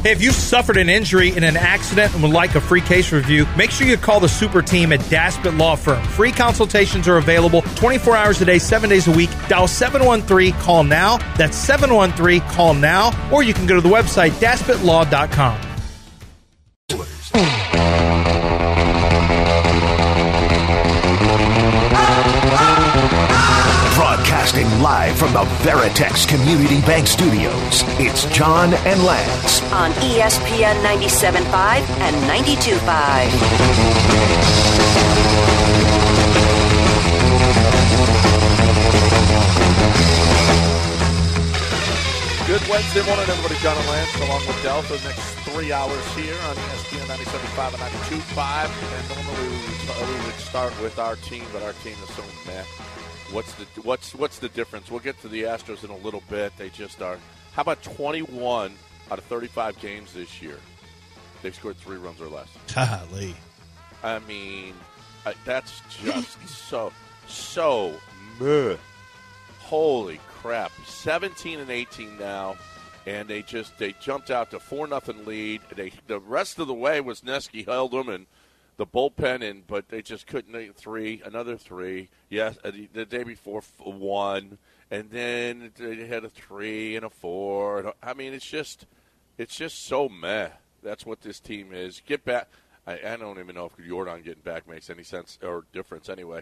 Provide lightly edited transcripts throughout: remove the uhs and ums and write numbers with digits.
Hey, if you've suffered an injury in an accident and would like a free case review, make sure you call the super team at Daspit Law Firm. Free consultations are available 24 hours a day, 7 days a week. Dial 713-CALL-NOW. That's 713-CALL-NOW. Or you can go to the website, daspitlaw.com. Broadcasting live from the Veritex Community Bank Studios, it's John and Lance on ESPN 97.5 and 92.5. Good Wednesday morning, everybody. John and Lance, along with Del, for the next 3 hours here on ESPN 97.5 and 92.5. And normally we would start with our team, but our team is so meh. What's the difference? We'll get to the Astros in a little bit. They just are. How about 21 out of 35 games this year? They've scored 3 runs or less. Golly. I mean, that's just so meh. Holy crap. 17 and 18 now, and they jumped out to 4-0 lead. The rest of the way was Neske held them and the bullpen, but they just couldn't make 3, another 3. Yes, the day before 1, and then they had a 3 and a 4. I mean, it's just so meh. That's what this team is. Get back. I don't even know if Jordan getting back makes any sense or difference anyway.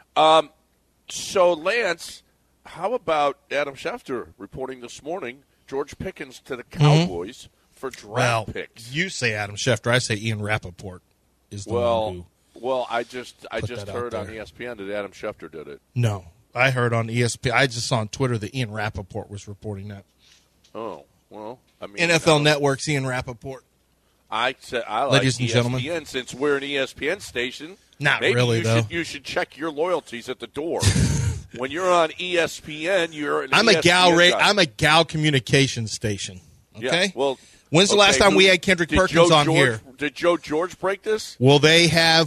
So, Lance, how about Adam Schefter reporting this morning, George Pickens to the Cowboys for draft picks? You say Adam Schefter. I say Ian Rappaport. Well, I just heard on ESPN that Adam Schefter did it. No, I heard on ESPN. I just saw on Twitter that Ian Rappaport was reporting that. Oh, well, I mean, NFL Network's Ian Rappaport. I like ladies and ESPN gentlemen. Since we're an ESPN station. Not maybe really, though. You should check your loyalties at the door. When you're on ESPN, you're an I'm ESPN guy. I'm a Gal communications station. Okay. Yeah, well. When's the last time we had Kendrick Perkins on here? Did Joe George break this? Will they have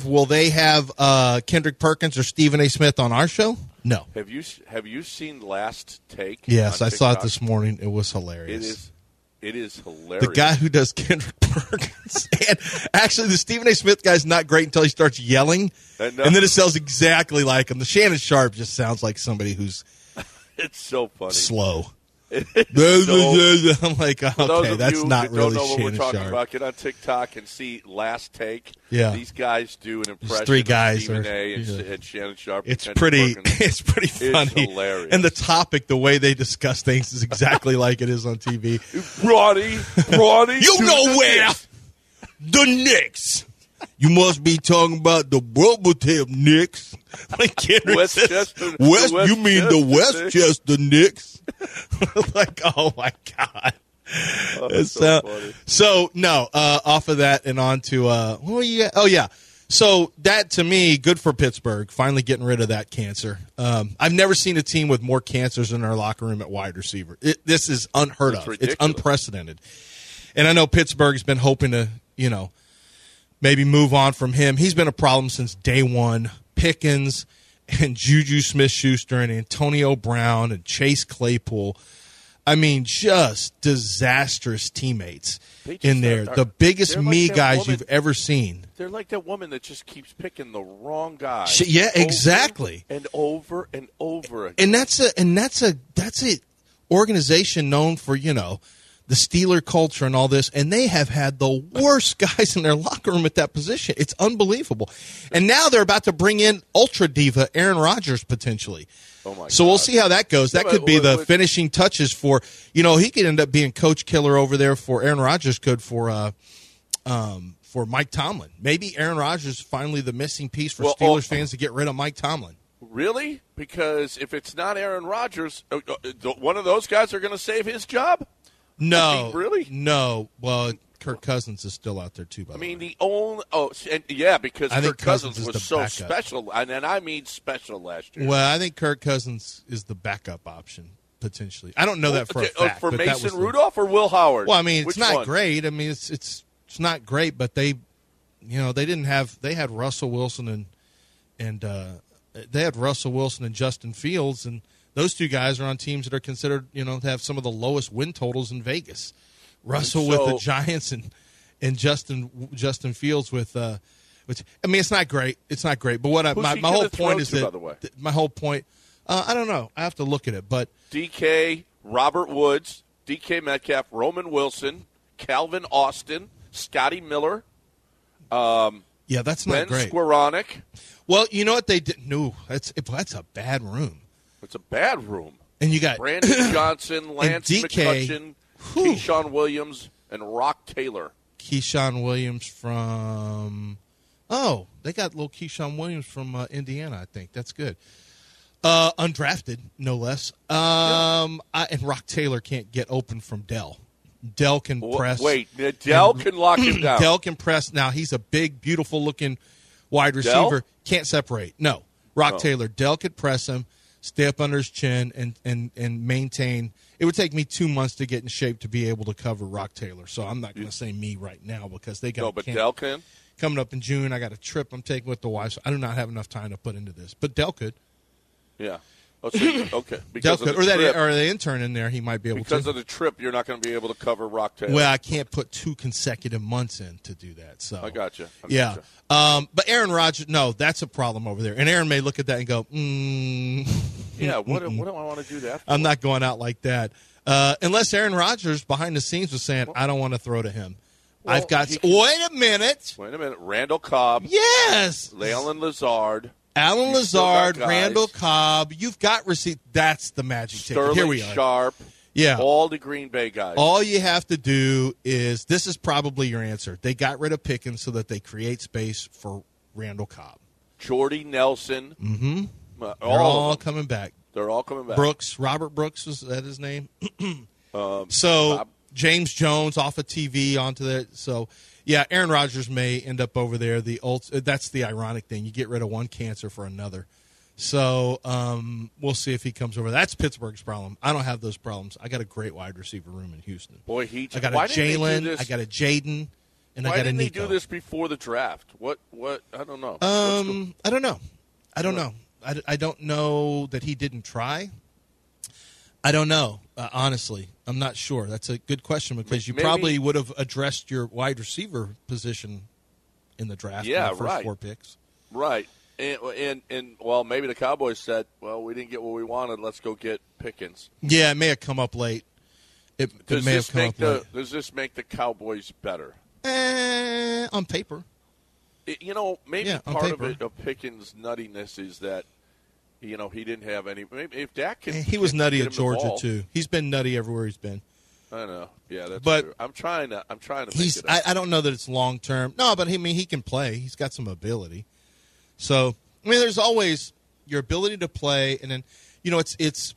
Kendrick Perkins or Stephen A. Smith on our show? No. Have you seen Last Take? Yes, I saw it this morning. It was hilarious. It is hilarious. The guy who does Kendrick Perkins. And actually, the Stephen A. Smith guy's not great until he starts yelling. And then it sounds exactly like him. The Shannon Sharp just sounds like somebody who's it's so funny. Slow. So, I'm like, okay, that's not really Shannon Sharp. Don't know what we're talking about. Get on TikTok and see Last Take. Yeah, these guys do an impression. These 3 guys of Stephen A. and Shannon Sharp. It's pretty funny. It's hilarious. And the topic, the way they discuss things, is exactly like it is on TV. Ronnie, you know where the Knicks. You must be talking about the Brubbletail Knicks. Like Westchester. You mean the Westchester Knicks? Like, oh my God. That's so funny. So no, off of that and on to what were you at? Oh yeah. So that to me, good for Pittsburgh, finally getting rid of that cancer. I've never seen a team with more cancers in their locker room at wide receiver. This is unheard of. Ridiculous. It's unprecedented. And I know Pittsburgh's been hoping to, maybe move on from him. He's been a problem since day one. Pickens and Juju Smith-Schuster and Antonio Brown and Chase Claypool. I mean, just disastrous teammates in there. The biggest guys you've ever seen. They're like that woman that just keeps picking the wrong guy. Yeah, exactly. And over and over And again. that's a organization known for, the Steeler culture and all this, and they have had the worst guys in their locker room at that position. It's unbelievable. And now they're about to bring in ultra diva Aaron Rodgers potentially. Oh my so God. We'll see how that goes. That could be the finishing touches for, he could end up being coach killer over there for Aaron Rodgers could for Mike Tomlin. Maybe Aaron Rodgers is finally the missing piece for Steelers fans to get rid of Mike Tomlin. Really? Because if it's not Aaron Rodgers, one of those guys are going to save his job? No. Really? No. Well, Kirk Cousins is still out there, too, by the way. Because Kirk Cousins was so special, and I mean special last year. Well, I think Kirk Cousins is the backup option, potentially. I don't know that for a fact. For Mason Rudolph or Will Howard? Well, I mean, it's not one? great. I mean, it's not great, but they had Russell Wilson and they had Russell Wilson and Justin Fields, and those 2 guys are on teams that are considered, to have some of the lowest win totals in Vegas. Russell with the Giants and Justin Fields with which I mean it's not great. It's not great. But what my whole point is that my whole point I don't know. I have to look at it, but DK, Robert Woods, DK Metcalf, Roman Wilson, Calvin Austin, Scotty Miller. Yeah, that's not Ben great. Skowronek. Well, you know what they did? No, that's a bad room. It's a bad room. And you got Brandon Johnson, Lance DK, McCutcheon, Keyshawn Williams, and Rock Taylor. Keyshawn Williams from they got little Keyshawn Williams from Indiana, I think. That's good. Undrafted, no less. And Rock Taylor can't get open from Dell. Dell can press. Wait, Dell can lock him down. Dell can press. Now, he's a big, beautiful-looking wide receiver. Dell? Can't separate. No. Rock Taylor. Dell could press him, stay up under his chin, and maintain. It would take me 2 months to get in shape to be able to cover Rock Taylor. So I'm not going to say me right now because they got No, but Dell can? Coming up in June, I got a trip I'm taking with the wife. So I do not have enough time to put into this. But Dell could. Yeah. Oh, so okay. Because Dell could. Or the intern in there, he might be able because to. of the trip, you're not going to be able to cover Rock Taylor. Well, I can't put 2 consecutive months in to do that. So I got you. Yeah. But Aaron Rodgers, no, that's a problem over there. And Aaron may look at that and go, Yeah, what do I want to do that for? I'm not going out like that. Unless Aaron Rodgers behind the scenes was saying, I don't want to throw to him. Well, I've got – wait a minute. Randall Cobb. Yes. Allen Lazard. Allen Lazard, Randall Cobb. You've got receipt. That's the magic ticket. Here we are. Sharp. Yeah. All the Green Bay guys. All you have to do is – this is probably your answer. They got rid of Pickens so that they create space for Randall Cobb. Jordy Nelson. Mm-hmm. They're all coming back. They're all coming back. Brooks. Robert Brooks, is that his name? Bob. James Jones off of TV onto that. So, yeah, Aaron Rodgers may end up over there. That's the ironic thing. You get rid of one cancer for another. So we'll see if he comes over. That's Pittsburgh's problem. I don't have those problems. I got a great wide receiver room in Houston. Boy, I got a Jalen, I got a Jaden, and I got a Nico. Why didn't they do this before the draft? What? I don't know. I don't know. I don't know that he didn't try. I don't know. Honestly, I'm not sure. That's a good question because you probably would have addressed your wide receiver position in the draft. Yeah, in the first 4 picks. Right. And well, maybe the Cowboys said, well, we didn't get what we wanted. Let's go get Pickens. Yeah, it may have come up late. It may have come up late. Does this make the Cowboys better? On paper. Maybe part of it, of Pickens' nuttiness is that, he didn't have any. Maybe if Dak can, he was nutty at Georgia too. He's been nutty everywhere he's been. I know. Yeah, that's but true. I'm trying to make it up. I don't know that it's long term. No, but he can play. He's got some ability. So there's always your ability to play, and then it's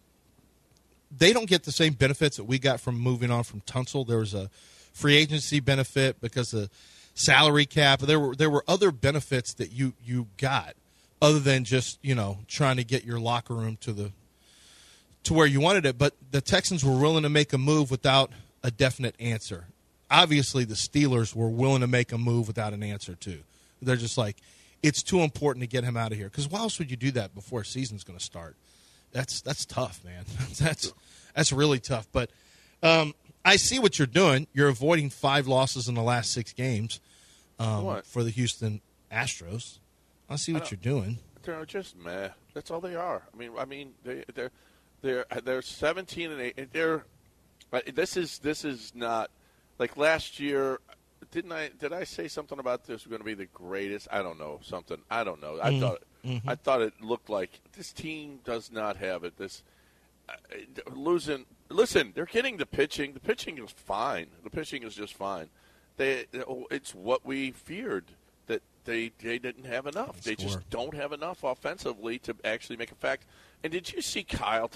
they don't get the same benefits that we got from moving on from Tunsil. There was a free agency benefit because of salary cap. There were other benefits that you got. Other than just trying to get your locker room to where you wanted it, but the Texans were willing to make a move without a definite answer. Obviously, the Steelers were willing to make a move without an answer too. They're just like, it's too important to get him out of here. Because why else would you do that before a season's going to start? That's tough, man. That's really tough. But I see what you're doing. You're avoiding 5 losses in the last 6 games for the Houston Astros. I see what you're doing. They're just meh. That's all they are. I mean, they're 17 and 8. This is not like last year. Did I say something about this was going to be the greatest? I don't know something. I don't know. I thought it looked like this team does not have it. This losing. Listen, they're getting the pitching. The pitching is fine. The pitching is just fine. It's what we feared. That they didn't have enough. They just don't have enough offensively to actually make a fact. And did you see Kyle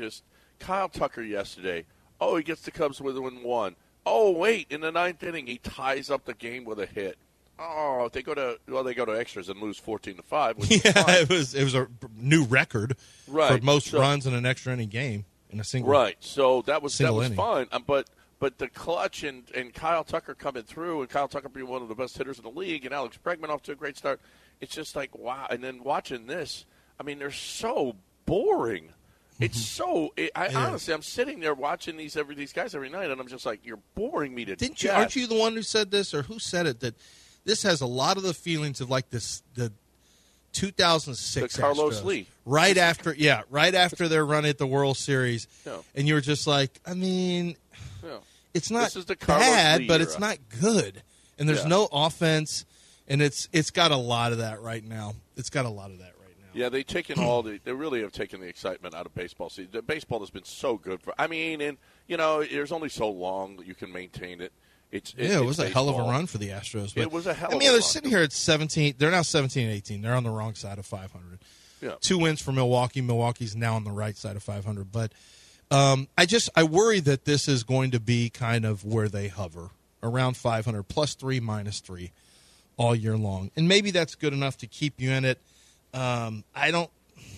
Tucker yesterday? Oh, he gets the Cubs within 1. Oh, wait, in the 9th inning, he ties up the game with a hit. Oh, they go to extras and lose 14-5. Yeah, it was a new record for most runs in an extra inning game in a single. Right. So that was inning. fine. But the clutch and Kyle Tucker coming through, and Kyle Tucker being one of the best hitters in the league, and Alex Bregman off to a great start, it's just like, wow. And then watching this, they're so boring. It's so. Honestly, I'm sitting there watching these guys every night, and I'm just like, you're boring me to death. Aren't you the one who said this, or who said it? That this has a lot of the feelings of like the 2006 the Carlos Astros. Lee, right after their run at the World Series, and you were just like, I mean, it's not this is the Carlos bad, Lee but era. it's not good, and there's no offense, and it's got a lot of that right now. Yeah, they really have taken the excitement out of baseball. See, the baseball has been so good there's only so long that you can maintain it. It was a hell of a run for the Astros. But, it was a hell of a run. They're sitting here at 17. They're now 17 and 18. They're on the wrong side of 500. Yeah. 2 wins for Milwaukee. Milwaukee's now on the right side of 500. But I worry that this is going to be kind of where they hover, around 500, +3, -3 all year long. And maybe that's good enough to keep you in it. I don't,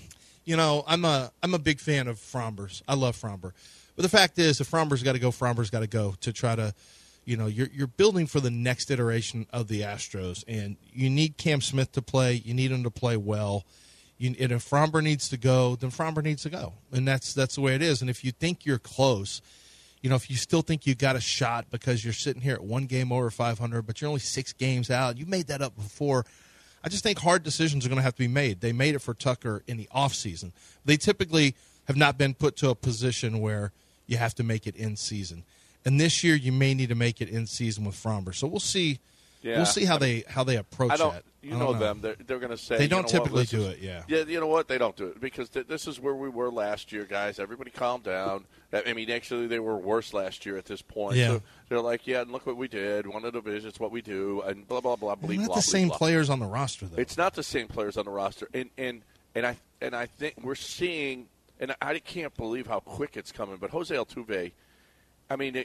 I'm a big fan of Framber's. I love Framber. But the fact is, if Framber's got to go, Framber's got to go to try to, you're building for the next iteration of the Astros. And you need Cam Smith to play. You need him to play well. And if Framber needs to go, then Framber needs to go. And that's the way it is. And if you think you're close, if you still think you got a shot because you're sitting here at 1 game over 500, but you're only 6 games out, you made that up before. I just think hard decisions are going to have to be made. They made it for Tucker in the offseason. They typically have not been put to a position where you have to make it in season. And this year you may need to make it in season with Framber. So we'll see. Yeah. We'll see how they approach that. You know them. They're going to say they don't typically do it. Yeah, you know what? They don't do it because this is where we were last year, guys. Everybody calm down. I mean, actually, they were worse last year at this point. Yeah. So they're like, and look what we did. Won the division. It's what we do. And blah blah blah. It's not the same players on the roster, though. It's not the same players on the roster. And I think we're seeing. And I can't believe how quick it's coming. But Jose Altuve, I mean,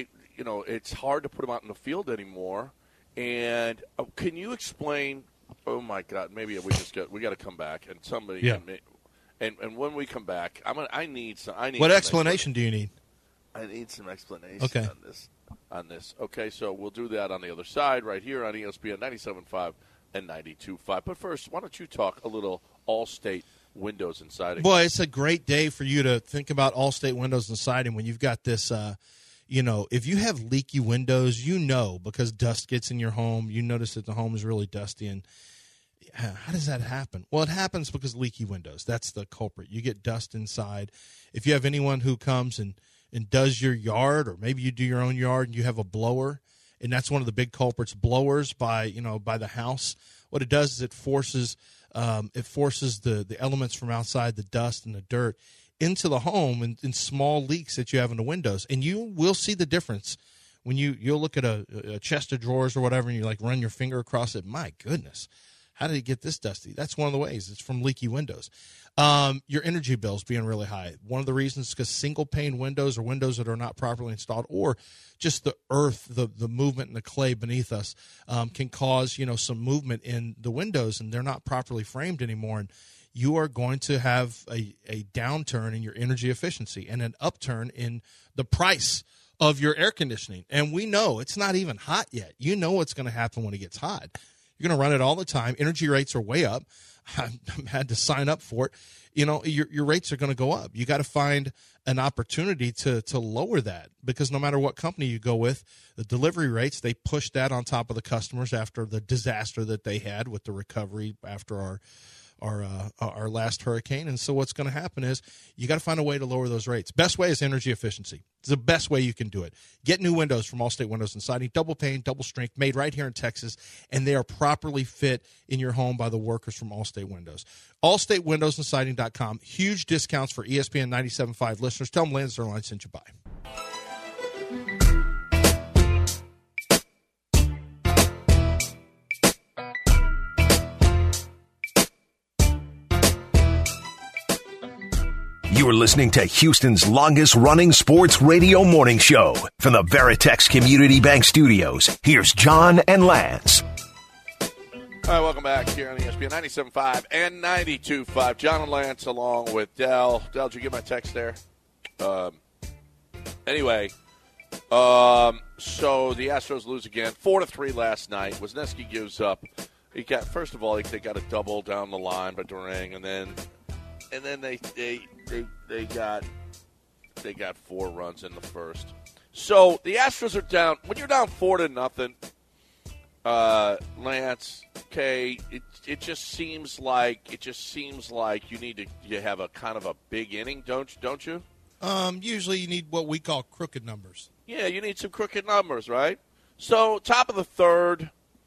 it's hard to put him out in the field anymore. And can you explain? Oh my God! Maybe we got to come back and somebody. Yeah. And when we come back, I need some. What explanation do you need? I need some explanation on this. Okay, so we'll do that on the other side right here on ESPN 97.5 and 92.5. But first, why don't you talk a little Allstate windows and siding? Boy, it's a great day for you to think about Allstate windows and siding when you've got this. If you have leaky windows, because dust gets in your home, you notice that the home is really dusty. And how does that happen? Well, it happens because leaky windows. That's the culprit. You get dust inside. If you have anyone who comes and does your yard, or maybe you do your own yard and you have a blower, and that's one of the big culprits, blowers by the house. What it does is it forces the elements from outside, the dust and the dirt, into the home in small leaks that you have in the windows. And you will see the difference when you'll look at a chest of drawers or whatever, and you run your finger across it. My goodness, how did it get this dusty? That's one of the ways. It's from leaky windows. Your energy bills being really high. One of the reasons is because single pane windows or windows that are not properly installed, or just the earth, the movement and the clay beneath us can cause some movement in the windows, and they're not properly framed anymore. And you are going to have a downturn in your energy efficiency and an upturn in the price of your air conditioning. And we know it's not even hot yet. You know what's going to happen when it gets hot. You're going to run it all the time. Energy rates are way up. I've had to sign up for it. Your rates are going to go up. You got to find an opportunity to lower that, because no matter what company you go with, the delivery rates, they push that on top of the customers after the disaster that they had with the recovery after our last hurricane. And so what's going to happen is you got to find a way to lower those rates. Best way is energy efficiency. It's the best way you can do it. Get new windows from Allstate Windows and Siding, double pane, double strength, made right here in Texas, and they are properly fit in your home by the workers from Allstate Windows. AllstateWindowsandSiding.com. Huge discounts for ESPN 97.5 listeners. Tell them Lance Zerline sent you by. You are listening to Houston's longest-running sports radio morning show from the Veritex Community Bank Studios. Here's John and Lance. All right, welcome back here on ESPN 97.5 and 92.5. John and Lance along with Dell. Dell, did you get my text there? Anyway, so the Astros lose again, 4-3 last night. Wisniewski gives up. They got a double down the line by Durang, and then they they got 4 runs in the first. So the Astros are down. When you're down 4-0, Lance, okay, it just seems like you need to have a kind of a big inning, don't you? Usually you need what we call crooked numbers. Yeah, you need some crooked numbers, right? So top of the third,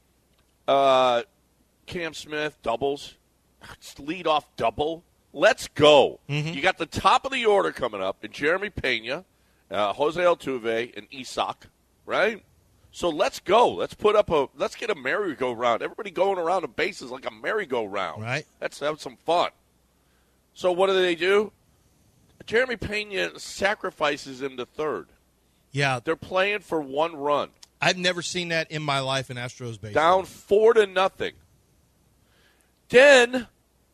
Cam Smith doubles, lead off double. Let's go. Mm-hmm. You got the top of the order coming up in Jeremy Pena, Jose Altuve, and Isak, right? So let's go. Let's get a merry-go-round. Everybody going around the bases like a merry-go-round. Right. Let's have some fun. So what do? Jeremy Pena sacrifices him to third. Yeah. They're playing for 1 run. I've never seen that in my life in Astros baseball. Down 4-0. Then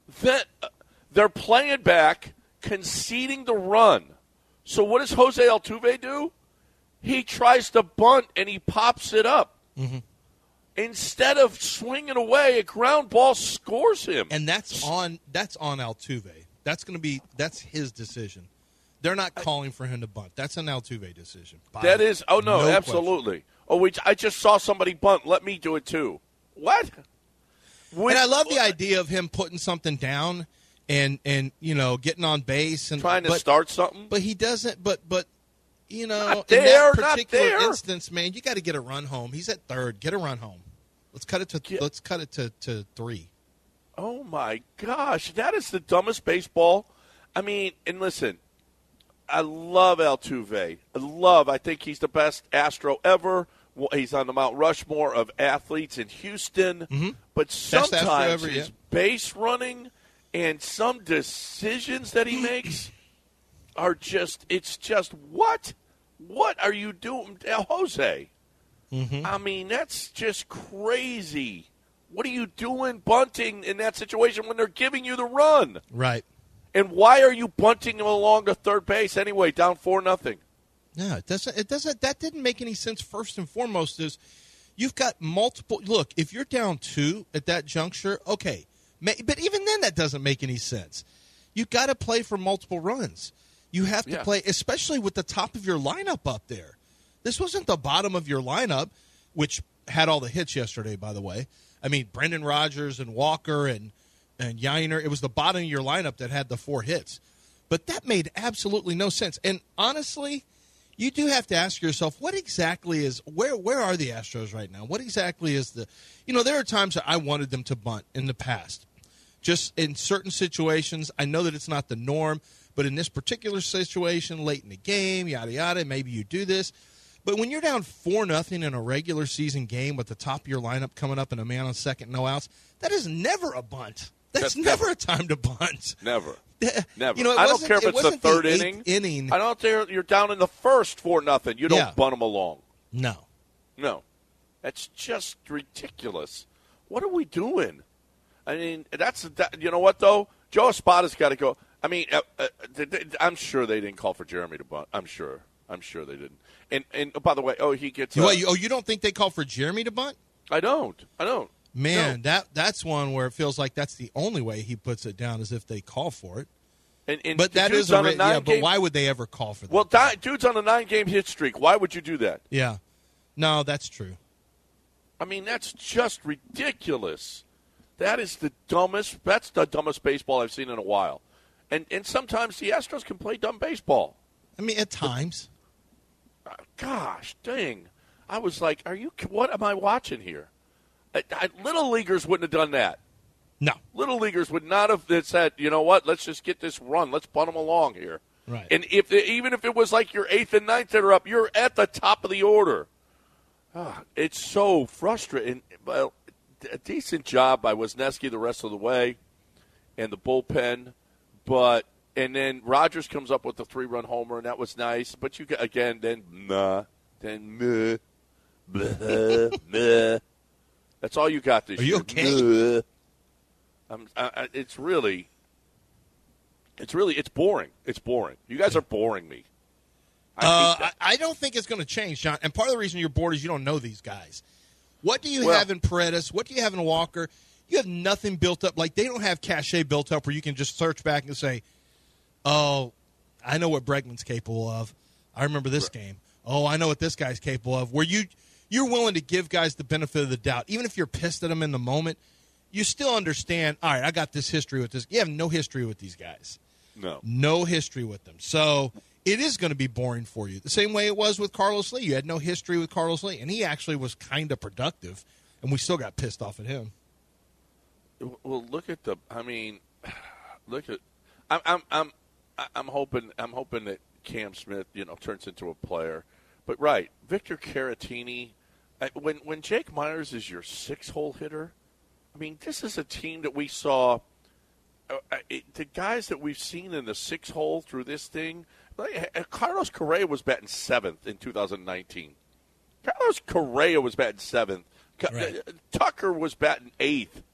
they're playing back, conceding the run. So what does Jose Altuve do? He tries to bunt, and he pops it up. Mm-hmm. Instead of swinging away, a ground ball scores him. And that's on Altuve. That's his decision. They're not calling for him to bunt. That's an Altuve decision. That is. Oh, no absolutely. Question. I just saw somebody bunt. Let me do it, too. What? And I love the idea of him putting something down and getting on base. And trying to start something. But he doesn't. But in that particular instance, man, you got to get a run home. He's at third. Get a run home. Let's cut it to 3. Oh, my gosh. That is the dumbest baseball. I mean, and listen, I love Altuve. I think he's the best Astro ever. Well, he's on the Mount Rushmore of athletes in Houston. Mm-hmm. But sometimes his base running and some decisions that he makes are it's just what? What are you doing, Jose? Mm-hmm. I mean, that's just crazy. What are you doing bunting in that situation when they're giving you the run? Right. And why are you bunting him along to third base anyway, down 4-0? No, it doesn't. That didn't make any sense. First and foremost is you've got multiple. Look, if you're down 2 at that juncture, okay. But even then, that doesn't make any sense. You've got to play for multiple runs. You have to play, especially with the top of your lineup up there. This wasn't the bottom of your lineup, which had all the hits yesterday, by the way. I mean, Brendan Rodgers and Walker and Yainer. It was the bottom of your lineup that had the 4 hits. But that made absolutely no sense. And honestly, you do have to ask yourself, what exactly is where are the Astros right now? What exactly is there are times that I wanted them to bunt in the past. Just in certain situations, I know that it's not the norm, but in this particular situation, late in the game, yada, yada, maybe you do this. But when you're down 4-0 in a regular season game with the top of your lineup coming up and a man on second, no outs, that is never a bunt. That's never a time to bunt. Never. Never. I don't care if it's the third inning. I don't care. You're down in the first 4-0. You don't bunt them along. No. That's just ridiculous. What are we doing? I mean, you know what, though? Joe Espada's got to go. I mean, I'm sure they didn't call for Jeremy to bunt. I'm sure they didn't. And by the way, he gets. You don't think they called for Jeremy to bunt? I don't. Man, that's one where it feels like that's the only way he puts it down is if they call for it. But that is but why would they ever call for that? Well, dude's on a 9-game hit streak. Why would you do that? Yeah. No, that's true. I mean, that's just ridiculous. That's the dumbest baseball I've seen in a while. And sometimes the Astros can play dumb baseball. I mean, at times. Gosh, dang. I was like, what am I watching here? Little leaguers wouldn't have done that. No. Little leaguers would not have said, you know what, let's just get this run. Let's bunt them along here. Right. And even if it was like your 8th and 9th that are up, you're at the top of the order. It's so frustrating. Well, a decent job by Wisniewski the rest of the way and the bullpen. And then Rodgers comes up with the 3-run homer, and that was nice. But you again, meh. That's all you got this year. Are you okay? It's boring. It's boring. You guys are boring me. I don't think it's going to change, John. And part of the reason you're bored is you don't know these guys. What do you have in Paredes? What do you have in Walker? You have nothing built up. Like, they don't have cachet built up where you can just search back and say, oh, I know what Bregman's capable of. I remember this game. Oh, I know what this guy's capable of. Where you're willing to give guys the benefit of the doubt. Even if you're pissed at them in the moment, you still understand, all right, I got this history with this. You have no history with these guys. No history with them. So it is going to be boring for you. The same way it was with Carlos Lee. You had no history with Carlos Lee, and he actually was kind of productive, and we still got pissed off at him. Well, look at I'm hoping that Cam Smith, turns into a player. But right, Victor Caratini, when Jake Myers is your 6-hole hitter, I mean, this is a team that we saw. The guys that we've seen in the 6-hole through this thing, Carlos Correa was batting 7th in 2019. Carlos Correa was batting 7th. Right. Tucker was batting 8th.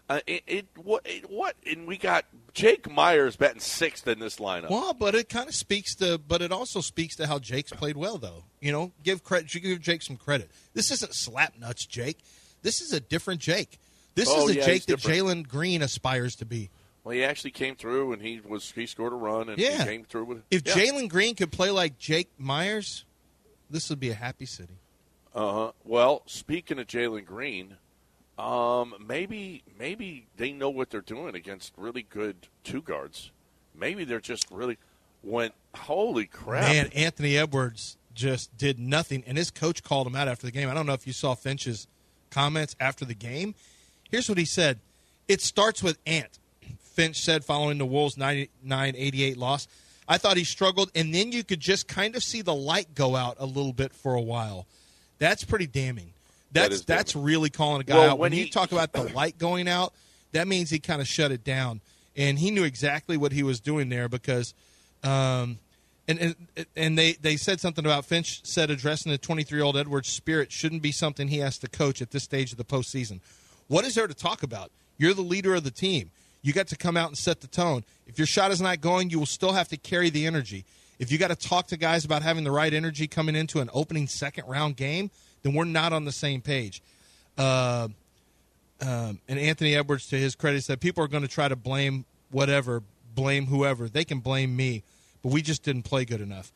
And we got Jake Myers batting 6th in this lineup. Well, but it kind of speaks to, but it also speaks to how Jake's played well, though. Give Jake some credit. This isn't slapnuts Jake. This is a different Jake. This is a Jake that Jalen Green aspires to be. Well, he actually came through, and he scored a run, and he came through with. If Jalen Green could play like Jake Myers, this would be a happy city. Well, speaking of Jalen Green. Maybe they know what they're doing against really good 2 guards. Maybe they're just really holy crap. Man, Anthony Edwards just did nothing, and his coach called him out after the game. I don't know if you saw Finch's comments after the game. Here's what he said. It starts with Ant. Finch said following the Wolves' 99-88 loss. I thought he struggled, and then you could just kind of see the light go out a little bit for a while. That's pretty damning. That's really calling a guy out. When you talk about the light going out, that means he kind of shut it down, and he knew exactly what he was doing there because, and they said something about Finch said addressing the 23-year-old Edwards' spirit shouldn't be something he has to coach at this stage of the postseason. What is there to talk about? You're the leader of the team. You got to come out and set the tone. If your shot is not going, you will still have to carry the energy. If you got to talk to guys about having the right energy coming into an opening second-round game, then we're not on the same page. And Anthony Edwards, to his credit, said people are going to try to blame whoever. They can blame me, but we just didn't play good enough.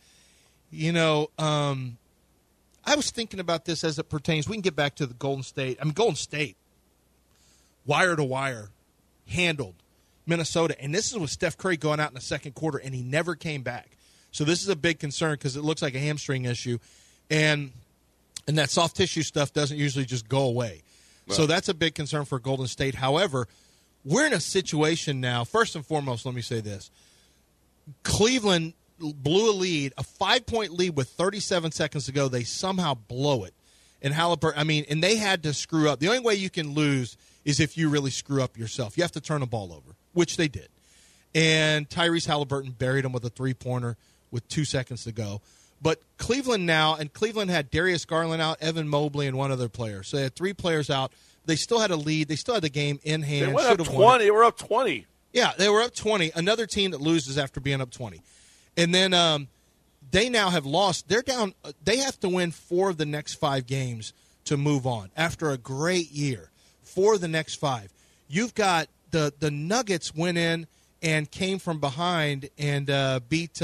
I was thinking about this as it pertains. We can get back to the Golden State. Golden State, wire to wire, handled Minnesota. And this is with Steph Curry going out in the second quarter, and he never came back. So this is a big concern because it looks like a hamstring issue. And that soft tissue stuff doesn't usually just go away. Right. So that's a big concern for Golden State. However, we're in a situation now. First and foremost, let me say this. Cleveland blew a lead, a 5-point lead with 37 seconds to go. They somehow blow it. And Haliburton, and they had to screw up. The only way you can lose is if you really screw up yourself. You have to turn the ball over, which they did. And Tyrese Haliburton buried him with a three-pointer with 2 seconds to go. But Cleveland had Darius Garland out, Evan Mobley, and one other player. So they had 3 players out. They still had a lead. They still had the game in hand. They went up 20. They were up 20. Yeah, they were up 20. Another team that loses after being up 20. And then they now have lost. They're down. They have to win 4 of the next 5 games to move on. After a great year, 4 of the next 5. You've got the Nuggets went in and came from behind and beat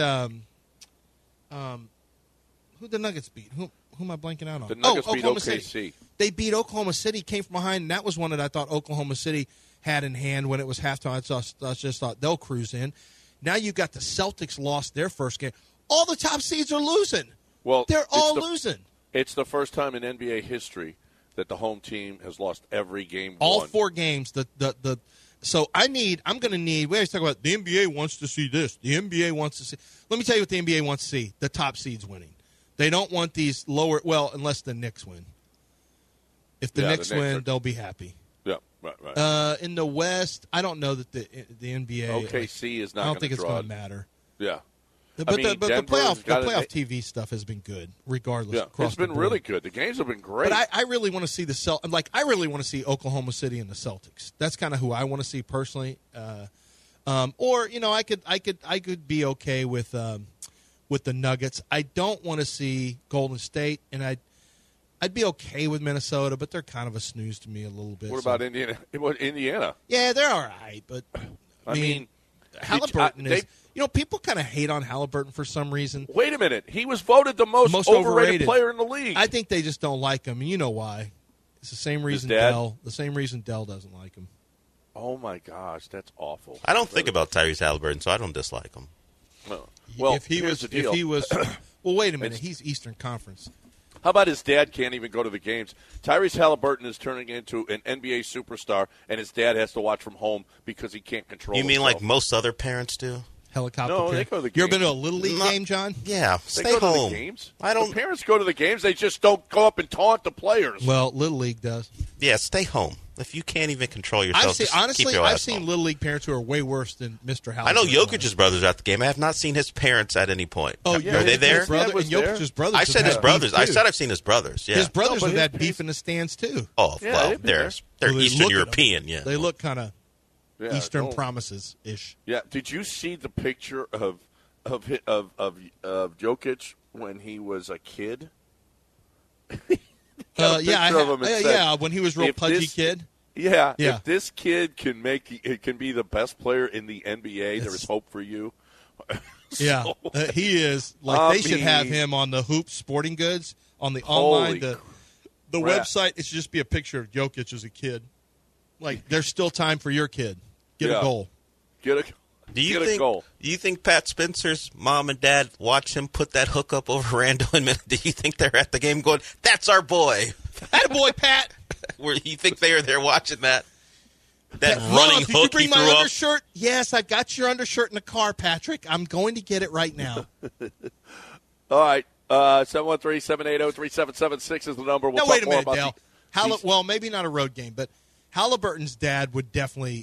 who the Nuggets beat? Who am I blanking out on? The Nuggets beat Oklahoma OKC. City. They beat Oklahoma City, came from behind, and that was one that I thought Oklahoma City had in hand when it was halftime. I just thought they'll cruise in. Now you've got the Celtics lost their first game. All the top seeds are losing. Well, they're all losing. It's the first time in NBA history that the home team has lost every game. All 4 games. So I'm going to need. We always talk about the NBA wants to see this. The NBA wants to see. Let me tell you what the NBA wants to see: the top seeds winning. They don't want these lower. Well, unless the Knicks win. If the Knicks win, they'll be happy. Yeah, right. In the West, I don't know that the NBA. OKC is not. I don't think it's going to matter. Yeah. But the playoff TV stuff has been good, regardless. Yeah, it's been really good. The games have been great. But I really want to see I really want to see Oklahoma City and the Celtics. That's kind of who I want to see personally. Or I could be okay with the Nuggets. I don't want to see Golden State, and I'd be okay with Minnesota, but they're kind of a snooze to me a little bit. What about Indiana? Indiana? Yeah, they're all right, but I mean Haliburton is. People kind of hate on Halliburton for some reason. Wait a minute. He was voted the most overrated player in the league. I think they just don't like him, and you know why. It's the same reason Dell doesn't like him. Oh, my gosh. That's awful. I don't think about Tyrese Halliburton, so I don't dislike him. Well, if he was well, wait a minute. He's Eastern Conference. How about his dad can't even go to the games? Tyrese Halliburton is turning into an NBA superstar, and his dad has to watch from home because he can't control You mean himself. like most other parents do? Helicopter. No, parent. they go to the You ever games. been to a Little League game, John? Yeah, They stay go home. to the games. I don't. The parents go to the games. They just don't go up and taunt the players. Well, Little League does. Yeah, stay home. If you can't even control yourself, just keep your I've ass seen home. Little League parents who are way worse than Mr. Halliburton. I know Jokic's brothers are at the game. I have not seen his parents at any point. Oh, Are they there? His brother, was and Jokic's brothers. I have said had his brothers. beef, I too. said I've seen his brothers. Yeah. His brothers No, but have had his- beef in the stands too. Oh, Yeah, well, they've been they're Well, they Eastern look at European. them. Yeah, They look kind of Yeah, Eastern don't- Promises ish. Yeah. Did you see the picture of Jokic when he was a kid? Got a picture of him and said, yeah. When he was real if pudgy this- kid. Yeah, Yeah. if this kid can be the best player in the NBA, there is hope for you. Yeah, So, he is. Like I they should have mean- him on the Hoops Sporting Goods on the Holy online the crap. website. It should just be a picture of Jokic as a kid. Like there's still time for your kid. Get Yeah. a goal. Get a Do get a goal. you think Pat Spencer's mom and dad watch him put that hook up over Randall? And do you think they're at the game going, "That's our boy"? Attaboy, Pat. Where you think they are there watching that Mom, running did you hook bring he my threw up? undershirt? Yes, I've got your undershirt in the car, Patrick. I'm going to get it right now. All right. 713-780-3776 is the number. We'll Now, talk wait a more minute, about Dale. Well, maybe not a road game, but Halliburton's dad would definitely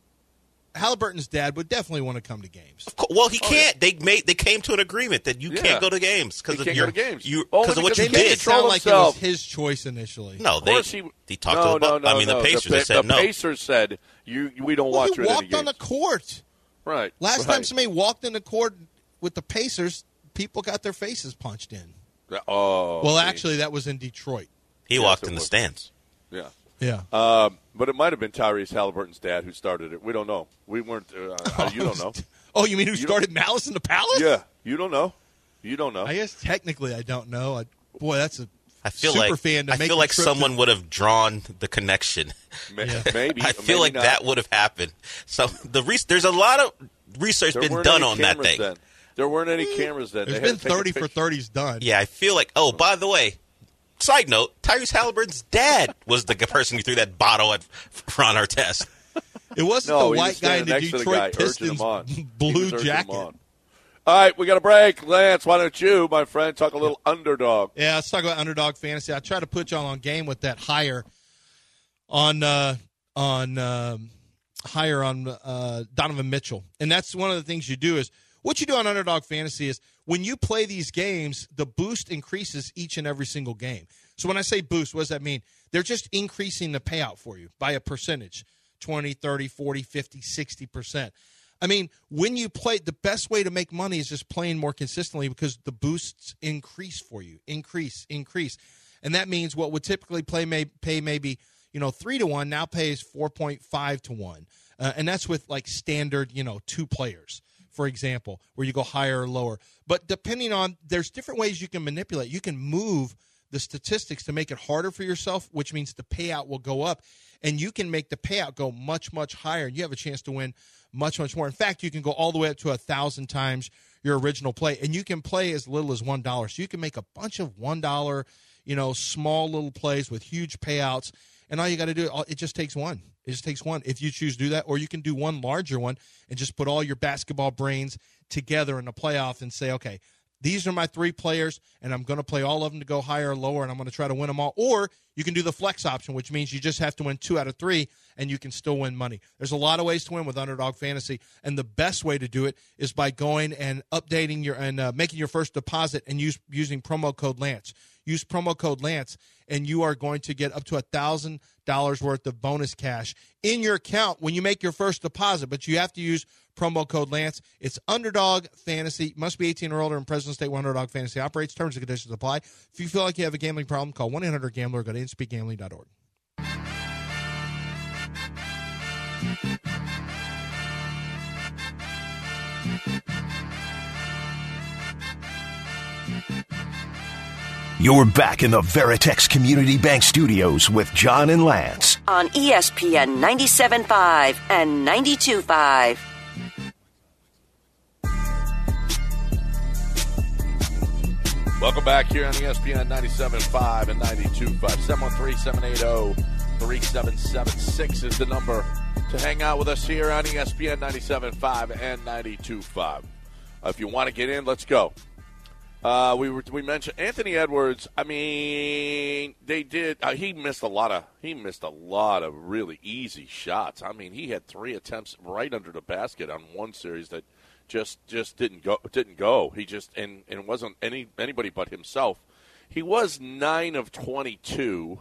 want to come to games. Well, he can't. They came to an agreement that you can't go to games because He of can't your go to games. because of what Only you They made did. it sound like it was himself. his choice initially. No, Of course he he talked no, to the no, I mean, no. the Pacers. They said the no. Pacers said we don't Well, want he you at any walked on games. the court. Right. Last right. time somebody walked in the court with the Pacers, people got their faces punched in. Oh. Well, see. actually, that was in Detroit. He Yes, walked it in the was. stands. Yeah. Yeah. But it might have been Tyrese Halliburton's dad who started it. We don't know. We weren't. You don't know. Oh, you mean who started Malice in the Palace? Yeah. You don't know. You don't know. I guess technically I don't know. Boy, that's a I feel super like fan to I make feel the like trip someone to- would have drawn the connection. Maybe. I feel maybe like not. that would have happened. So there's a lot of research There been weren't done any on that cameras thing. Then. There weren't any cameras then. There's They had been to take a 30 for picture. 30s done. Yeah, I feel like. Oh, by the way, side note: Tyrese Halliburton's dad was the person who threw that bottle at Ron Artest. It wasn't No, the he was white guy in standing the next to the guy, Detroit urging him Pistons on. He was blue urging him jacket. on. All right, we got a break. Lance, why don't you, my friend, talk a little underdog? Yeah, let's talk about underdog fantasy. I try to put y'all on game with that higher on Donovan Mitchell, and that's one of the things you do is what you do on underdog fantasy is when you play these games, the boost increases each and every single game. So when I say boost, what does that mean? They're just increasing the payout for you by a percentage, 20, 30, 40, 50, 60%. I mean, when you play, the best way to make money is just playing more consistently because the boosts increase for you, increase. And that means what would typically pay maybe 3-1 now pays 4.5 to 1. And that's with like standard, 2 players, for example, where you go higher or lower. But depending on, there's different ways you can manipulate. You can move the statistics to make it harder for yourself, which means the payout will go up. And you can make the payout go much, much higher. And you have a chance to win much, much more. In fact, you can go all the way up to 1,000 times your original play. And you can play as little as $1. So you can make a bunch of $1, small little plays with huge payouts. And all you got to do, it just takes one. It just takes one if you choose to do that. Or you can do one larger one and just put all your basketball brains together in the playoff and say, okay, these are my 3 players, and I'm going to play all of them to go higher or lower, and I'm going to try to win them all. Or you can do the flex option, which means you just have to win 2 out of 3, and you can still win money. There's a lot of ways to win with Underdog Fantasy, and the best way to do it is by going and updating making your first deposit and using promo code Lance. Use promo code Lance, and you are going to get up to $1,000 worth of bonus cash in your account when you make your first deposit. But you have to use promo code Lance. It's Underdog Fantasy. Must be 18 or older in President State where Underdog Fantasy operates. Terms and conditions apply. If you feel like you have a gambling problem, call 1-800-GAMBLER or go to inspeakgambling.org. You're back in the Veritex Community Bank Studios with John and Lance. On ESPN 97.5 and 92.5. Welcome back here on ESPN 97.5 and 92.5. 713-780-3776 is the number to hang out with us here on ESPN 97.5 and 92.5. If you want to get in, let's go. We mentioned Anthony Edwards. I mean, they did. He missed a lot of really easy shots. I mean, he had 3 attempts right under the basket on one series that just didn't go. He just and it wasn't anybody but himself. He was 9 of 22,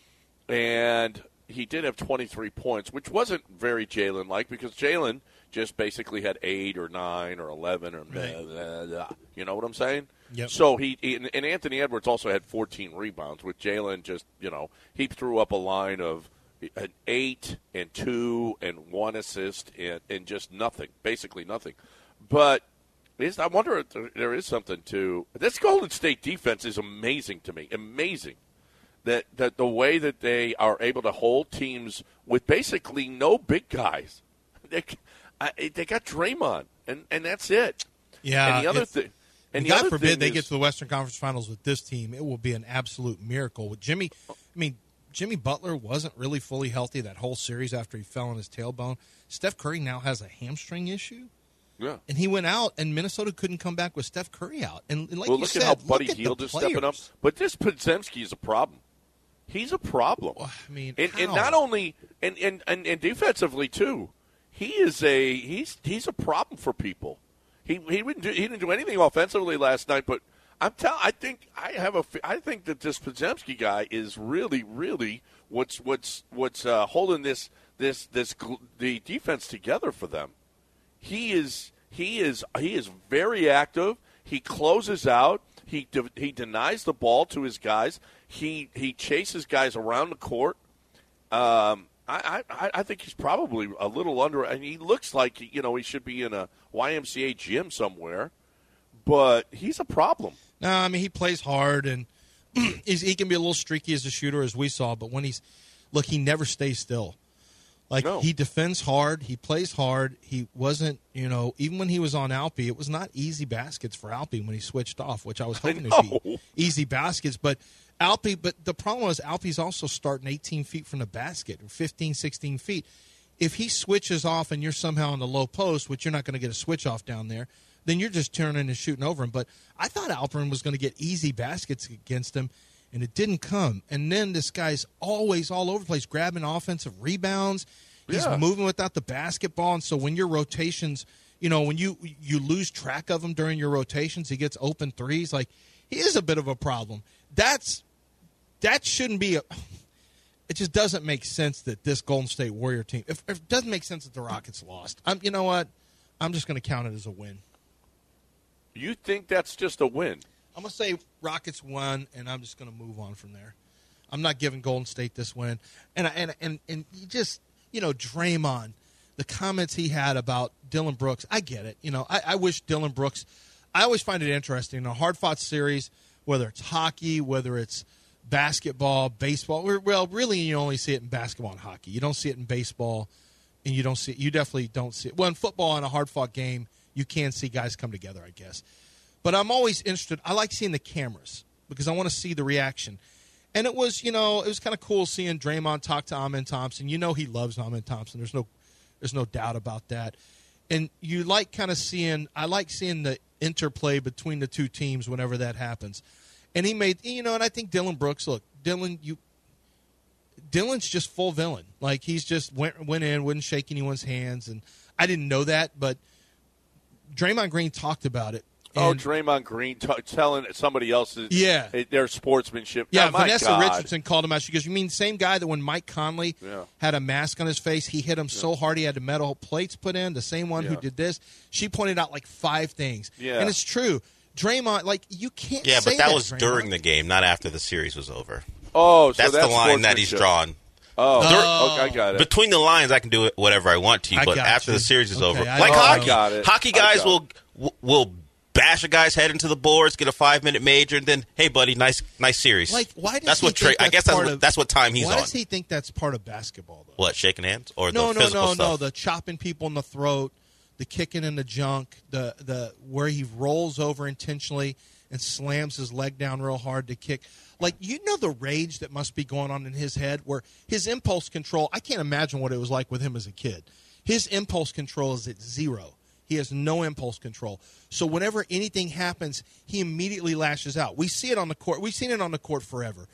and he did have 23 points, which wasn't very Jalen-like because Jalen just basically had 8 or 9 or 11 or blah, blah, blah. You know what I'm saying? Yep. So and Anthony Edwards also had 14 rebounds, with Jalen just, he threw up a line of an 8 and 2 and 1 assist and just nothing, basically nothing. But I wonder if there is something to this. Golden State defense is amazing to me. Amazing that the way that they are able to hold teams with basically no big guys. They got Draymond, and that's it. Yeah. And the other thing. And God forbid they get to the Western Conference Finals with this team. It will be an absolute miracle. With Jimmy Butler wasn't really fully healthy that whole series after he fell on his tailbone. Steph Curry now has a hamstring issue. Yeah. And he went out, and Minnesota couldn't come back with Steph Curry out. And like well, you look said, at how Buddy look at Hield the is stepping up. But this Podziemski is a problem. He's a problem. Well, I mean, and not only and defensively too. He's a problem for people. He didn't do anything offensively last night, but I think that this Podziemski guy is really what's holding the defense together for them. He is very active. He closes out. He denies the ball to his guys. He chases guys around the court. I think he's probably a little under, and he looks like he should be in a YMCA gym somewhere, but he's a problem. No, I mean he plays hard, and he can be a little streaky as a shooter, as we saw. But when he never stays still. Like No. He defends hard, he plays hard. He wasn't, even when he was on Alpi, it was not easy baskets for Alpi when he switched off, which I was hoping to be easy baskets, but. But the problem was Alpi's also starting 18 feet from the basket, 15, 16 feet. If he switches off and you're somehow in the low post, which you're not going to get a switch off down there, then you're just turning and shooting over him. But I thought Alperen was going to get easy baskets against him, and it didn't come. And then this guy's always all over the place, grabbing offensive rebounds. He's moving without the basketball, and so when your rotations, when you lose track of him during your rotations, he gets open threes. Like, he is a bit of a problem. That shouldn't be it just doesn't make sense that this Golden State Warrior team, if it doesn't make sense that the Rockets lost. You know what? I'm just going to count it as a win. You think that's just a win? I'm going to say Rockets won, and I'm just going to move on from there. I'm not giving Golden State this win. And you just, Draymond, the comments he had about Dillon Brooks, I get it. I wish Dillon Brooks, I always find it interesting. In a hard-fought series, whether it's hockey, whether it's basketball, baseball. Well, really, you only see it in basketball and hockey. You don't see it in baseball, and you definitely don't see it. Well, in football, in a hard-fought game, you can see guys come together, I guess. But I'm always interested. I like seeing the cameras because I want to see the reaction. And it was, it was kind of cool seeing Draymond talk to Amen Thompson. He loves Amen Thompson. There's no doubt about that. And you like kind of seeing – I like seeing the interplay between the two teams whenever that happens. And he made, and I think Dillon Brooks, look, Dillon's just full villain. Like, he's just went in, wouldn't shake anyone's hands. And I didn't know that, but Draymond Green talked about it. Draymond Green telling somebody else's their sportsmanship. Yeah, oh, Vanessa Richardson called him out. She goes, you mean same guy that when Mike Conley had a mask on his face, he hit him so hard he had the metal plates put in, the same one who did this? She pointed out like 5 things. Yeah. And it's true. Draymond, like, you can't say but that was Draymond. during the game, not after the series was over. Oh, so that's the line that he's drawn. Oh, okay, I got it. Between the lines, I can do whatever I want to, but after the series is over, like hockey, hockey guys will bash a guy's head into the boards, get a 5-minute major, and then, hey, buddy, nice series. Like, why does that's he what think I guess that's what time he's on. Why does he think that's part of basketball, though? What, shaking hands or No, the physical stuff? No, the chopping people in the throat, the kicking in the junk, the where he rolls over intentionally and slams his leg down real hard to kick. Like, the rage that must be going on in his head where his impulse control, I can't imagine what it was like with him as a kid. His impulse control is at 0. He has no impulse control. So whenever anything happens, he immediately lashes out. We see it on the court. We've seen it on the court forever.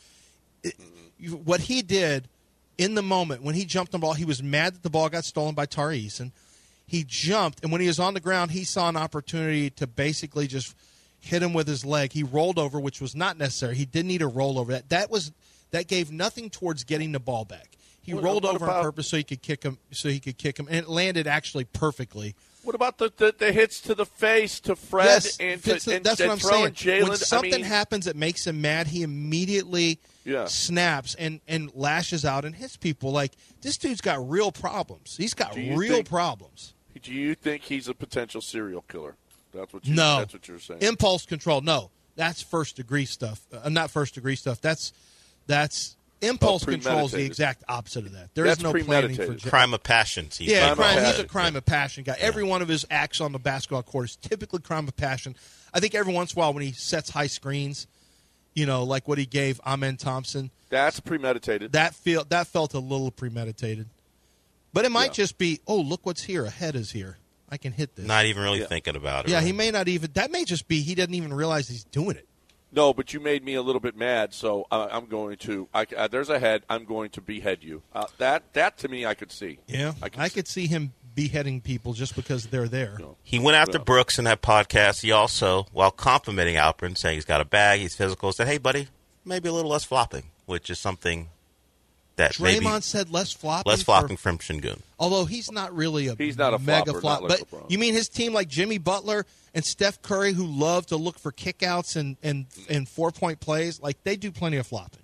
What he did in the moment when he jumped on the ball, he was mad that the ball got stolen by Tari Eason. He jumped, and when he was on the ground, he saw an opportunity to basically just hit him with his leg. He rolled over, which was not necessary. He didn't need a rollover. That gave nothing towards getting the ball back. He rolled over on purpose so he could kick him. And it landed actually perfectly. What about the hits to the face to Fred and that's what I'm saying. Jalen? When something happens that makes him mad, he immediately snaps and lashes out and hits people. Like, this dude's got real problems. He's got real problems. Do you think he's a potential serial killer? That's what you're saying. Impulse control. No, that's first-degree stuff. Not first-degree stuff. That's impulse control is the exact opposite of that. There is no planning for crime of passion. He's a crime of passion guy. Every one of his acts on the basketball court is typically crime of passion. I think every once in a while when he sets high screens, like what he gave Amen Thompson, that's premeditated. That felt a little premeditated. But it might just be, oh, look what's here. A head is here. I can hit this. Not even really thinking about it. Yeah, right? he may not even. That may just be he doesn't even realize he's doing it. No, but you made me a little bit mad, so I'm going to. There's a head. I'm going to behead you. That to me, I could see. Yeah, I could see him beheading people just because they're there. No. He went after Brooks in that podcast. He also, while complimenting Alpern, saying he's got a bag, he's physical, said, "Hey, buddy, maybe a little less flopping," which is something that Draymond said less flopping. Less flopping from Şengün. Although he's not really he's not a mega flopper, flop. Like but LeBron. You mean his team like Jimmy Butler and Steph Curry, who love to look for kickouts and 4-point plays, like they do plenty of flopping.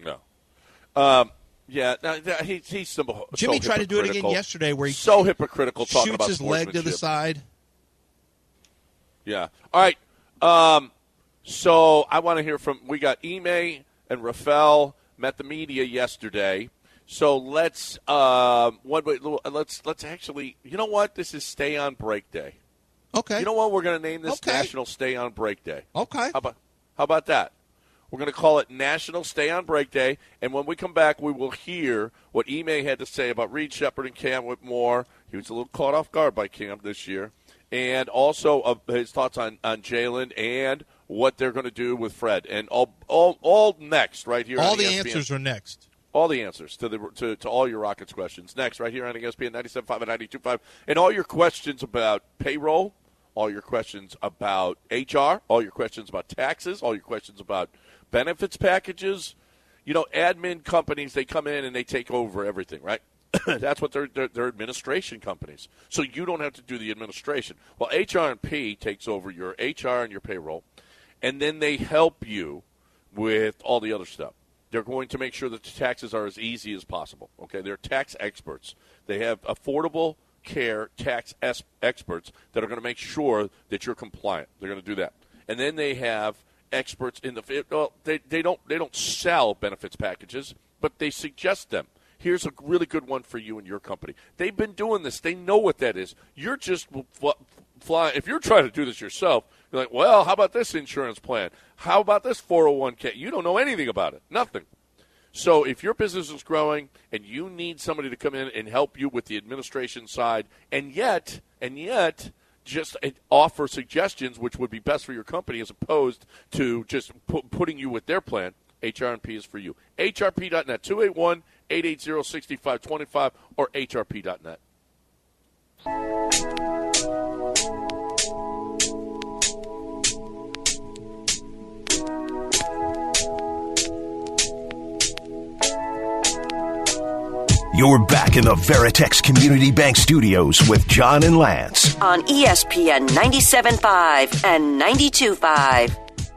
No. He's Jimmy tried to do it again yesterday, where he so hypocritical talking shoots about his leg to the side. Yeah. All right. So I want to hear from. We got Ime and Rafael met the media yesterday. So let's actually. You know what? This is Stay on Break Day. Okay. You know what? We're going to name this National Stay on Break Day. Okay. How about that? We're going to call it National Stay on Break Day, and when we come back, we will hear what Ime had to say about Reed Sheppard and Cam Whitmore. He was a little caught off guard by Cam this year, and also his thoughts on Jalen and what they're going to do with Fred. And all next right here. All on the ESPN. answers are next. All the answers to all your Rockets questions next right here on ESPN 97.5 and 92.5, and all your questions about payroll, all your questions about HR, all your questions about taxes, all your questions about benefits packages. Admin companies, they come in and they take over everything, right? That's what they're administration companies. So you don't have to do the administration. Well, HR&P takes over your HR and your payroll, and then they help you with all the other stuff. They're going to make sure that the taxes are as easy as possible. Okay, they're tax experts. They have affordable care tax experts that are going to make sure that you're compliant. They're going to do that, and then they have experts in the. Well, they don't sell benefits packages, but they suggest them. Here's a really good one for you and your company. They've been doing this. They know what that is. You're just flying. If you're trying to do this yourself, you're like, well, how about this insurance plan? How about this 401k? You don't know anything about it. Nothing. So if your business is growing and you need somebody to come in and help you with the administration side, and yet just offer suggestions which would be best for your company as opposed to just putting you with their plan, HR&P is for you. HRP.net, 281-880-6525 or HRP.net. You're back in the Veritex Community Bank Studios with John and Lance. On ESPN 97.5 and 92.5.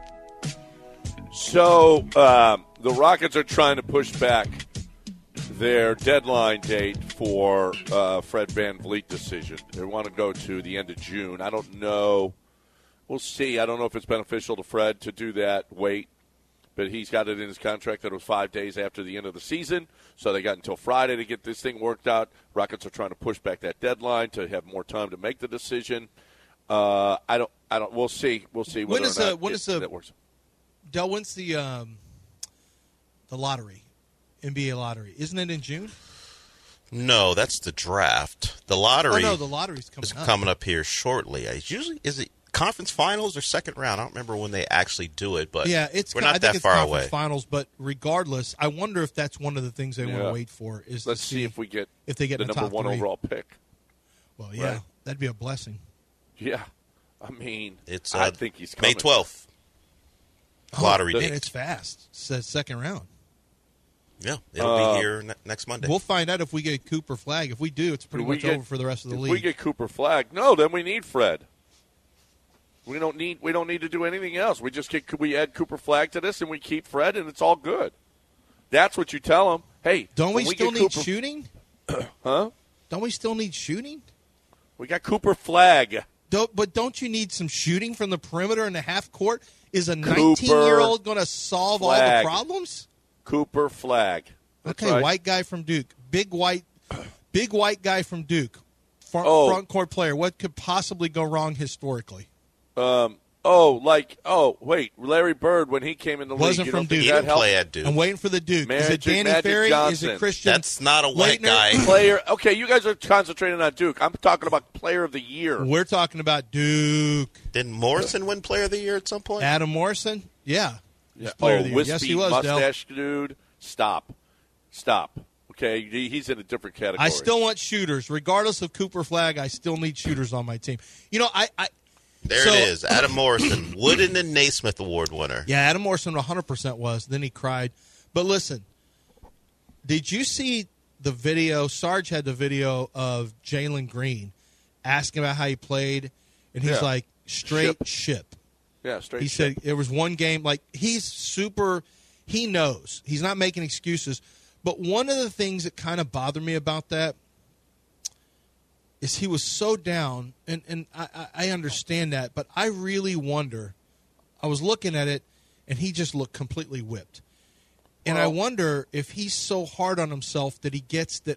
So the Rockets are trying to push back their deadline date for Fred VanVleet decision. They want to go to the end of June. I don't know We'll see. I don't know if it's beneficial to Fred to do that, wait. But he's got it in his contract that it was 5 days after the end of the season. So they got until Friday to get this thing worked out. Rockets are trying to push back that deadline to have more time to make the decision. I don't. We'll see. We'll see whether that works. Del, when's the lottery, NBA lottery? Isn't it in June? No, that's the draft. The lottery. Oh no, the lottery's coming up here shortly. Is it conference finals or second round? I don't remember when they actually do it, but yeah, we're not that far away. Finals, but regardless, I wonder if that's one of the things they want to wait for. Is let's see if they get the number one overall pick. Well, yeah, right? That'd be a blessing. Yeah, I mean, I think he's coming. May 12th. Lottery date. It's fast. It says second round. Yeah, it'll be here next Monday. We'll find out if we get Cooper Flag. If we do, it's pretty much over for the rest of the league. If we get Cooper Flag, no, then we need Fred. We don't need to do anything else. We add Cooper Flag to this, and we keep Fred, and it's all good. That's what you tell him. Hey, don't we still need shooting? Huh? Don't we still need shooting? We got Cooper Flag. But don't you need some shooting from the perimeter and the half court? Is a 19-year-old going to solve all the problems? Cooper Flag. That's okay, right. White guy from Duke. Big white guy from Duke. Front court player. What could possibly go wrong historically? Wait. Larry Bird, when he came in the league. Wasn't from Duke. He didn't play at Duke. I'm waiting for the Duke. Is it Danny Ferry? Johnson. Is it Christian? That's not a white guy. Player. Okay, you guys are concentrating on Duke. I'm talking about player of the year. We're talking about Duke. Didn't Morrison win player of the year at some point? Adam Morrison? Yeah. Player of the year. Wispy yes, he was, mustache dude. Stop. Okay, he's in a different category. I still want shooters. Regardless of Cooper Flag, I still need shooters on my team. You know, There it is. Adam Morrison, Wooden and Naismith Award winner. Yeah, Adam Morrison 100% was. Then he cried. But listen, did you see the video? Sarge had the video of Jalen Green asking about how he played, and he's like, straight ship. Yeah, straight He ship. said it was one game. Like, he's super – he knows. He's not making excuses. But one of the things that kind of bothered me about that is he was so down, and I understand that, but I really wonder. I was looking at it, and he just looked completely whipped. And I wonder if he's so hard on himself that he gets that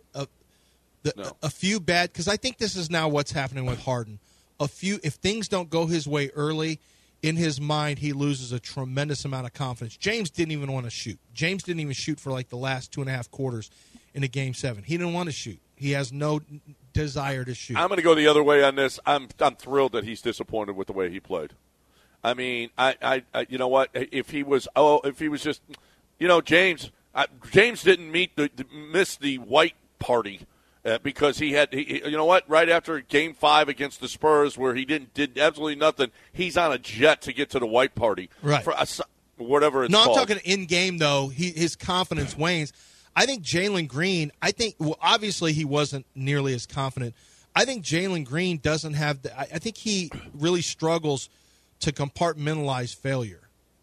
a few bad – because I think this is now what's happening with Harden. If things don't go his way early, in his mind he loses a tremendous amount of confidence. James didn't even want to shoot. James didn't even shoot for like the last 2.5 quarters in a Game 7. He didn't want to shoot. He has no desire to shoot. I'm going to go the other way on this. I'm thrilled that he's disappointed with the way he played. I mean, I you know what? If he was just, James didn't miss the white party because he you know what? Right after Game 5 against the Spurs, where he did absolutely nothing, he's on a jet to get to the white party. Right. For whatever it's called. No, I'm talking in game though. His confidence wanes. I think Jalen Green, obviously he wasn't nearly as confident. I think Jalen Green doesn't have I think he really struggles to compartmentalize failure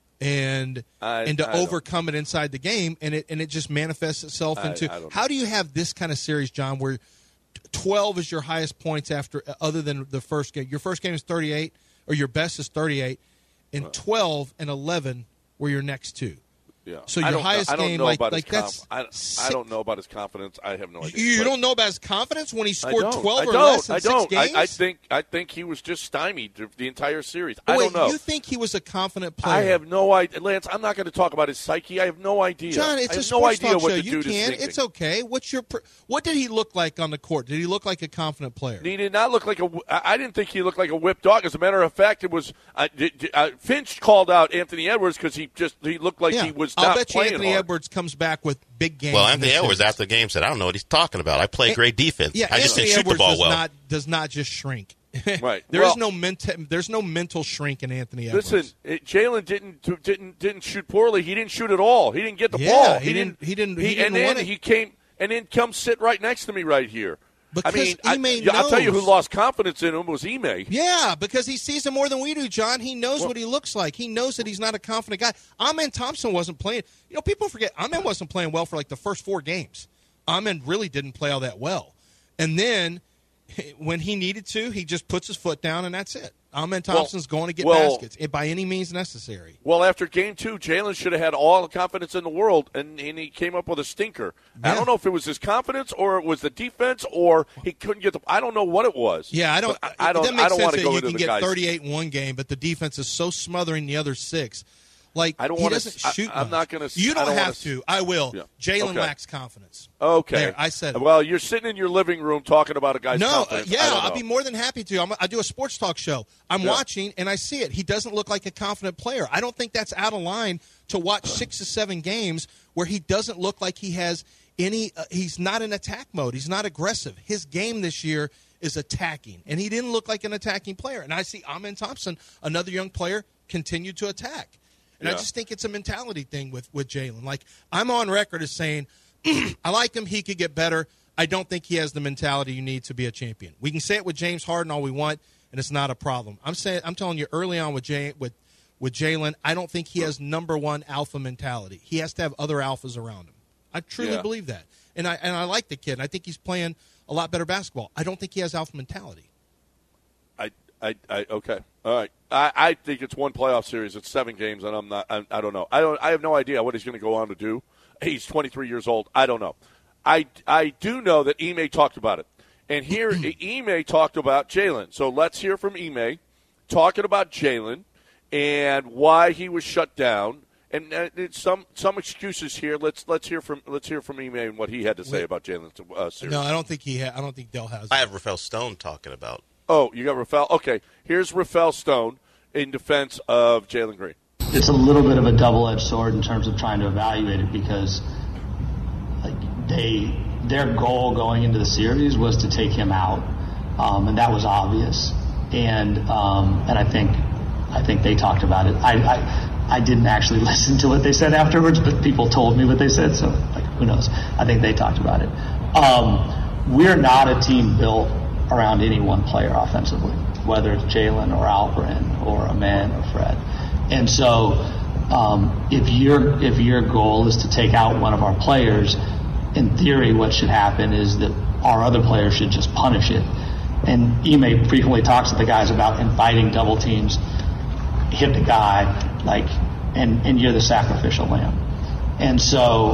and to overcome it inside the game, and it just manifests itself into how do you have this kind of series, John, where 12 is your highest points other than the first game. Your first game is 38, or your best is 38, and 12 and 11 were your next two. Yeah. So your highest game, that's. I don't know about his confidence. I have no idea. You don't know about his confidence when he scored 12 or less in 6 games? I think he was just stymied the entire series. I don't know. You think he was a confident player? I have no idea, Lance. I'm not going to talk about his psyche. I have no idea. John, it's a sports talk show. You can. It's okay. What did he look like on the court? Did he look like a confident player? He did not look like I didn't think he looked like a whipped dog. As a matter of fact, it was Finch called out Anthony Edwards because he looked like he was not I'll bet you playing Anthony hard. Edwards comes back with big games. Well, Anthony Edwards after the game said, "I don't know what he's talking about. I play great defense. Yeah, I just Anthony didn't shoot Edwards the ball well." Does not just shrink. Right. There's no mental shrink in Anthony Edwards. Listen, Jalen didn't shoot poorly. He didn't shoot at all. He didn't get the ball. He didn't want it. He came and then come sit right next to me right here. Because I'll tell you who lost confidence in him was Ime. Yeah, because he sees him more than we do, John. He knows what he looks like. He knows that he's not a confident guy. Amen Thompson wasn't playing. People forget Amen wasn't playing well for like the first 4 games. Amen really didn't play all that well. And then when he needed to, he just puts his foot down and that's it. Amen Thompson's going to get baskets by any means necessary. Well, after game 2, Jalen should have had all the confidence in the world, and he came up with a stinker. Yeah. I don't know if it was his confidence or it was the defense or he couldn't get the – I don't know what it was. Yeah, I don't want to go into the guys. You can get 38 in one game, but the defense is so smothering the other 6. Like, I don't he want doesn't shoot I'm not going to – You don't have to. I will. Yeah. Jalen lacks confidence. Okay. There, I said it. Well, you're sitting in your living room talking about a guy's confidence. I'll be more than happy to. I do a sports talk show. I'm watching, and I see it. He doesn't look like a confident player. I don't think that's out of line to watch 6 to 7 games where he doesn't look like he has any he's not in attack mode. He's not aggressive. His game this year is attacking, and he didn't look like an attacking player. And I see Amen Thompson, another young player, continue to attack. And I just think it's a mentality thing with Jalen. Like, I'm on record as saying, I like him. He could get better. I don't think he has the mentality you need to be a champion. We can say it with James Harden all we want, and it's not a problem. I'm telling you early on with Jalen, I don't think he has number one alpha mentality. He has to have other alphas around him. I truly believe that. And I like the kid. And I think he's playing a lot better basketball. I don't think he has alpha mentality. Okay. All right. I think it's one playoff series. It's 7 games, and I don't know. I have no idea what he's going to go on to do. He's 23 years old. I don't know. I do know that Ime talked about it. And here, Ime talked about Jalen. So let's hear from Ime talking about Jalen and why he was shut down. And some excuses here. Let's hear from Ime and what he had to say about Jalen's series. No, I don't think I don't think Dell has. I have Rafael Stone talking about. Oh, you got Rafael? Okay. Here's Rafael Stone in defense of Jalen Green. It's a little bit of a double-edged sword in terms of trying to evaluate it because their goal going into the series was to take him out, and that was obvious. And I think they talked about it. I didn't actually listen to what they said afterwards, but people told me what they said, so who knows? I think they talked about it. We're not a team built around any one player offensively, whether it's Jalen or Alperen or Amen or Fred. And so if your goal is to take out one of our players, in theory what should happen is that our other players should just punish it. And Ime frequently talks to the guys about inviting double teams, hit the guy, and you're the sacrificial lamb. And so,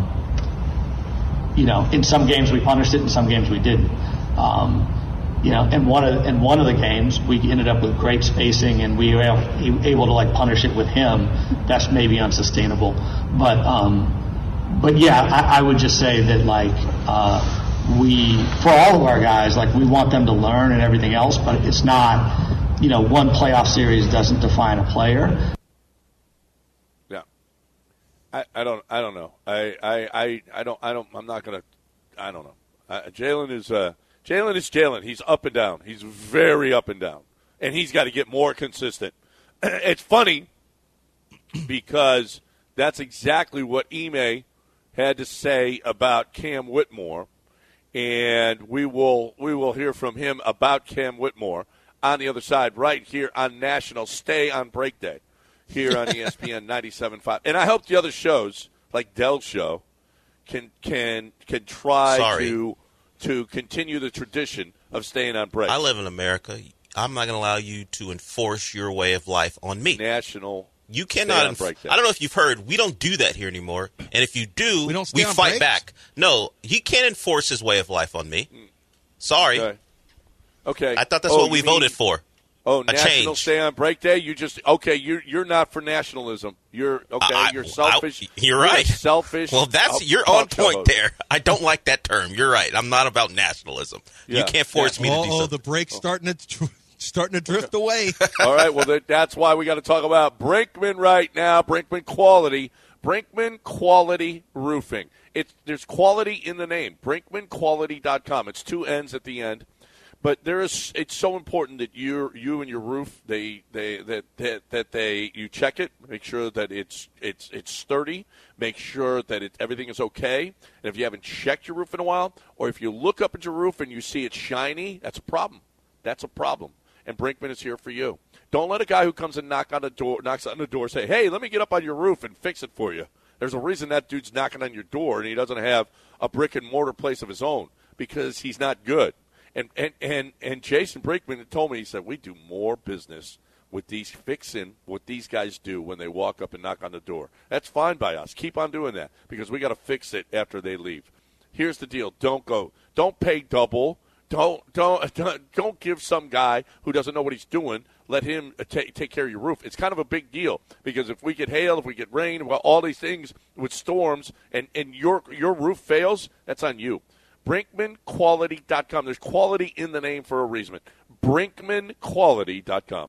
in some games we punished it, in some games we didn't. In one of the games, we ended up with great spacing, and we were able to punish it with him. That's maybe unsustainable, but yeah, I would just say that for all of our guys, we want them to learn and everything else, but it's not, one playoff series doesn't define a player. Yeah, I don't know. I'm not gonna. I don't know. Jalen is Jalen. He's up and down. He's very up and down. And he's got to get more consistent. It's funny because that's exactly what Ime had to say about Cam Whitmore. And we will hear from him about Cam Whitmore on the other side right here on National Stay on Break Day here on ESPN 97.5. And I hope the other shows, like Dell's show, can try to continue the tradition of staying on break. I live in America. I'm not going to allow you to enforce your way of life on me. You cannot. I don't know if you've heard. We don't do that here anymore. And if you do, we fight back. No, he can't enforce his way of life on me. Sorry. Okay. I thought that's what we voted for. Oh, National Stay on Break Day. You're not for nationalism. You're selfish. You're right. Selfish. Well, you're on point there. I don't like that term. You're right. I'm not about nationalism. Yeah. You can't force me to do something. Oh, the break's starting to drift away. All right. Well, that's why we got to talk about Brinkman right now. Brinkman Quality. Brinkman Quality Roofing. There's quality in the name. BrinkmanQuality.com. It's 2 N's at the end. But it's so important that you and your roof you check it, make sure that it's sturdy, make sure that everything is okay. And if you haven't checked your roof in a while, or if you look up at your roof and you see it's shiny, that's a problem. That's a problem. And Brinkman is here for you. Don't let a guy who comes and knocks on the door say, "Hey, let me get up on your roof and fix it for you." There's a reason that dude's knocking on your door and he doesn't have a brick and mortar place of his own, because he's not good. And Jason Brinkman told me, he said, we do more business with these fixing what these guys do when they walk up and knock on the door. That's fine by us. Keep on doing that because we got to fix it after they leave. Here's the deal. Don't pay double. Don't give some guy who doesn't know what he's doing, let him take care of your roof. It's kind of a big deal because if we get hail, if we get rain, well, all these things with storms and your roof fails, that's on you. BrinkmanQuality.com. There's quality in the name for a reason. BrinkmanQuality.com.